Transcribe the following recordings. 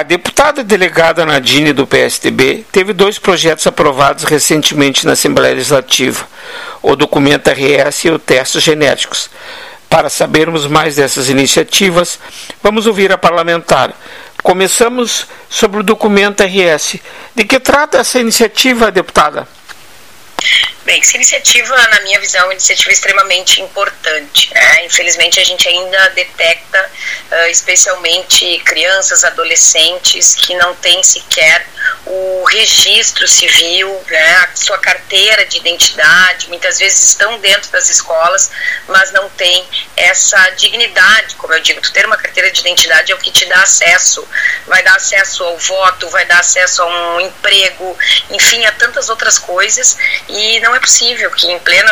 deputada delegada Nadine, do PSDB, teve 2 projetos aprovados recentemente na Assembleia Legislativa, o documento RS e o testes genéticos. Para sabermos mais dessas iniciativas, vamos ouvir a parlamentar. Começamos sobre o documento RS. De que trata essa iniciativa, deputada? Bem, essa iniciativa, na minha visão, é uma iniciativa extremamente importante, né? Infelizmente, a gente ainda detecta, especialmente crianças, adolescentes, que não têm sequer o registro civil, né? A sua carteira de identidade, muitas vezes estão dentro das escolas, mas não têm essa dignidade, como eu digo, tu ter uma carteira de identidade é o que te dá acesso, vai dar acesso ao voto, vai dar acesso a um emprego, enfim, a tantas outras coisas, e não é possível que em plena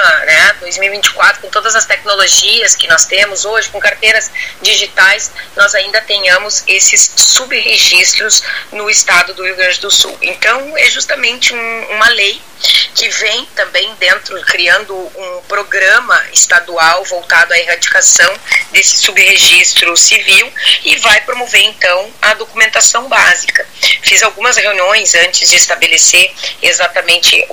2024, com todas as tecnologias que nós temos hoje, com carteiras digitais, nós ainda tenhamos esses subregistros no estado do Rio Grande do Sul. Então, é justamente uma lei que vem também dentro, criando um programa estadual voltado à erradicação desse subregistro civil e vai promover, então, a documentação básica. Fiz algumas reuniões antes de estabelecer exatamente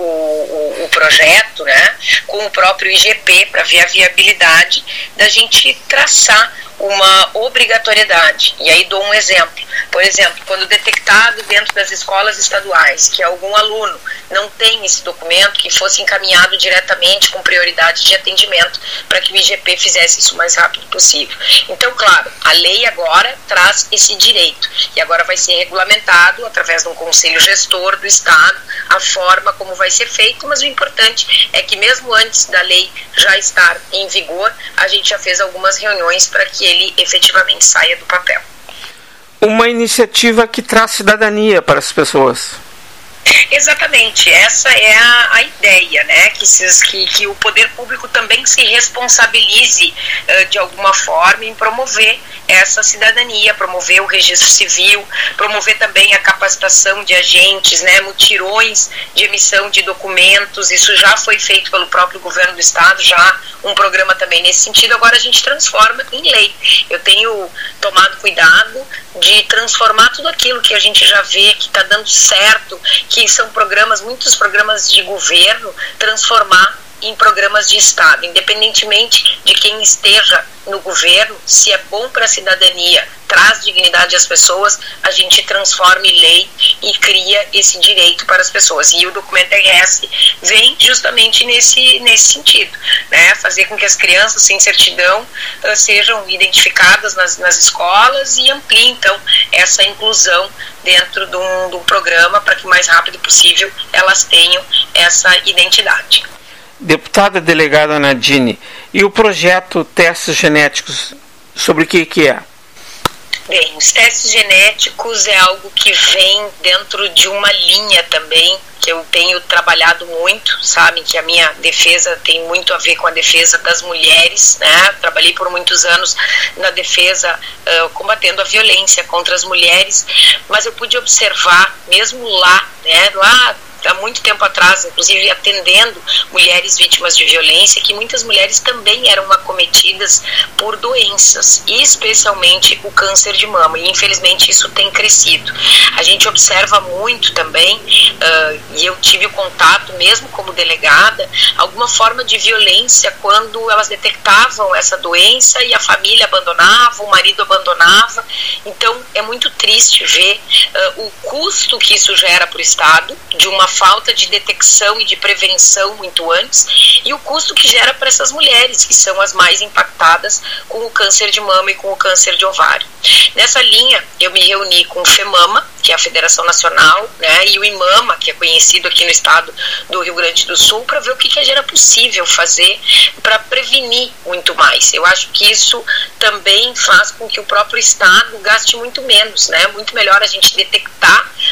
o projeto, né, com o próprio IGP, para ver a viabilidade da gente traçar uma obrigatoriedade. E aí dou um exemplo. Por exemplo, quando detectado dentro das escolas estaduais que algum aluno não tem esse documento, que fosse encaminhado diretamente com prioridade de atendimento para que o IGP fizesse isso o mais rápido possível. Então, claro, a lei agora traz esse direito e agora vai ser regulamentado através de um conselho gestor do Estado a forma como vai ser feito, mas o importante é que mesmo antes da lei já estar em vigor, a gente já fez algumas reuniões para que ele efetivamente saia do papel. Uma iniciativa que traz cidadania para as pessoas. Exatamente, essa é a ideia, né? Que o poder público também se responsabilize de alguma forma em promover essa cidadania, promover o registro civil, promover também a capacitação de agentes, né? Mutirões de emissão de documentos, isso já foi feito pelo próprio governo do estado, já um programa também nesse sentido, agora a gente transforma em lei. Eu tenho tomado cuidado de transformar tudo aquilo que a gente já vê que está dando certo, que são programas, muitos programas de governo, transformar em programas de Estado, independentemente de quem esteja no governo, se é bom para a cidadania, traz dignidade às pessoas, a gente transforma em lei e cria esse direito para as pessoas. E o documento RS vem justamente nesse sentido, né? Fazer com que as crianças sem certidão sejam identificadas nas escolas e amplie, então, essa inclusão dentro de um programa para que o mais rápido possível elas tenham essa identidade. Deputada delegada Nadine, e o projeto Testes Genéticos, sobre o que é? Bem, os testes genéticos é algo que vem dentro de uma linha também, que eu tenho trabalhado muito, sabem que a minha defesa tem muito a ver com a defesa das mulheres, né? Trabalhei por muitos anos na defesa, combatendo a violência contra as mulheres, mas eu pude observar, mesmo lá, né, há muito tempo atrás, inclusive atendendo mulheres vítimas de violência, que muitas mulheres também eram acometidas por doenças, e especialmente o câncer de mama, e infelizmente isso tem crescido. A gente observa muito também, e eu tive o contato mesmo como delegada, alguma forma de violência quando elas detectavam essa doença e a família abandonava, o marido abandonava. Então é muito triste ver o custo que isso gera para o Estado, de uma falta de detecção e de prevenção muito antes, e o custo que gera para essas mulheres, que são as mais impactadas com o câncer de mama e com o câncer de ovário. Nessa linha, eu me reuni com o FEMAMA, que é a Federação Nacional, né, e o IMAMA, que é conhecido aqui no estado do Rio Grande do Sul, para ver o que era possível fazer para prevenir muito mais. Eu acho que isso também faz com que o próprio estado gaste muito menos, né? Muito melhor a gente detectar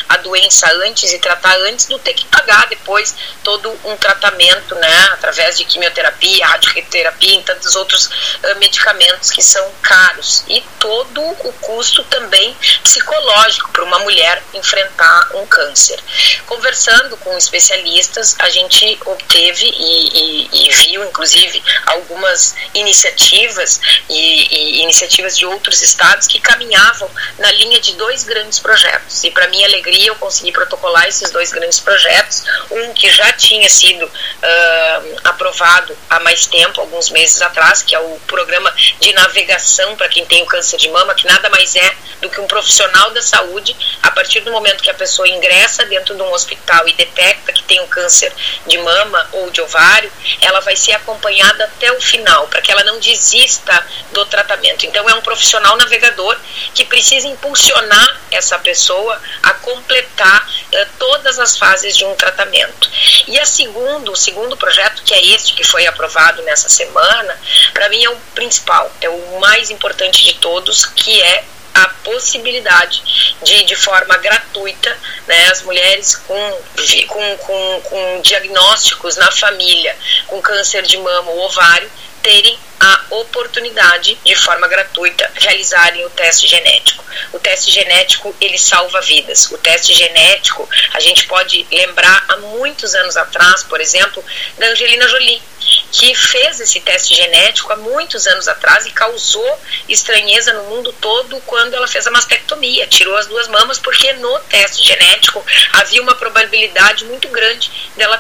a doença antes e tratar antes do ter que pagar depois todo um tratamento, né, através de quimioterapia, radioterapia e tantos outros medicamentos que são caros, e todo o custo também psicológico para uma mulher enfrentar um câncer. Conversando com especialistas, a gente obteve e viu inclusive algumas iniciativas e iniciativas de outros estados que caminhavam na linha de 2 grandes projetos, e para minha alegria eu consegui protocolar esses 2 grandes projetos, um que já tinha sido aprovado há mais tempo, alguns meses atrás, que é o programa de navegação para quem tem o câncer de mama, que nada mais é do que um profissional da saúde, a partir do momento que a pessoa ingressa dentro de um hospital e detecta que tem um câncer de mama ou de ovário, ela vai ser acompanhada até o final, para que ela não desista do tratamento. Então é um profissional navegador que precisa impulsionar essa pessoa a completar todas as fases de um tratamento. E o segundo projeto, que é este que foi aprovado nessa semana, para mim é o principal, é o mais importante de todos, que é a possibilidade de forma gratuita, né, as mulheres com diagnósticos na família, com câncer de mama ou ovário, terem a oportunidade, de forma gratuita, realizarem o teste genético. O teste genético, ele salva vidas. O teste genético, a gente pode lembrar há muitos anos atrás, por exemplo, da Angelina Jolie, que fez esse teste genético há muitos anos atrás e causou estranheza no mundo todo quando ela fez a mastectomia, tirou as 2 mamas, porque no teste genético havia uma probabilidade muito grande dela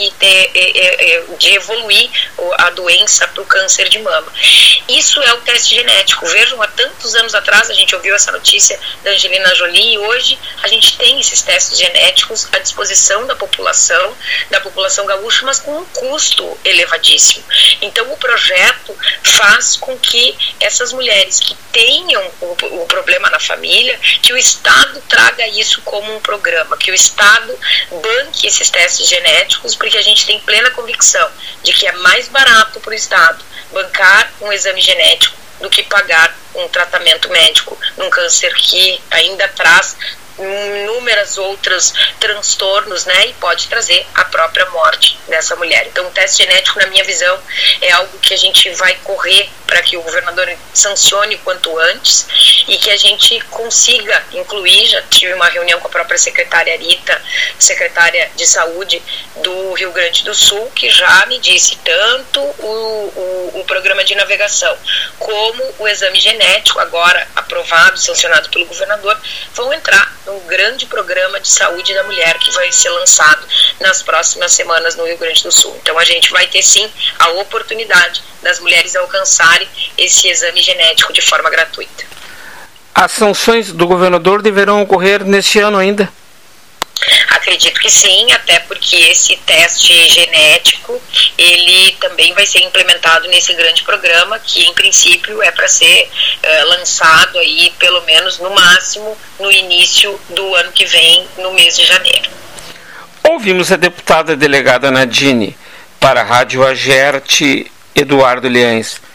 de evoluir a doença para o câncer de mama. Isso é o teste genético. Vejam, há tantos anos atrás a gente ouviu essa notícia da Angelina Jolie, e hoje a gente tem esses testes genéticos à disposição da população gaúcha, mas com um custo elevadíssimo. Então o projeto faz com que essas mulheres que tenham o problema na família, que o Estado traga isso como um programa, que o Estado banque esses testes genéticos, porque a gente tem plena convicção de que é mais barato para o Estado bancar um exame genético do que pagar um tratamento médico num câncer que ainda traz inúmeros outros transtornos, né, e pode trazer a própria morte dessa mulher. Então o teste genético, na minha visão, é algo que a gente vai correr para que o governador sancione quanto antes e que a gente consiga incluir. Já tive uma reunião com a própria secretária Rita, secretária de saúde do Rio Grande do Sul, que já me disse tanto o programa de navegação como o exame genético, agora aprovado, sancionado pelo governador, vão entrar num grande programa de saúde da mulher que vai ser lançado nas próximas semanas no Rio Grande do Sul. Então a gente vai ter sim a oportunidade das mulheres alcançarem esse exame genético de forma gratuita. As sanções do governador deverão ocorrer neste ano ainda? Acredito que sim, até porque esse teste genético, ele também vai ser implementado nesse grande programa, que em princípio é para ser lançado aí, pelo menos no máximo, no início do ano que vem, no mês de janeiro. Ouvimos a deputada delegada Nadine. Para a Rádio Agerte, Eduardo Liães.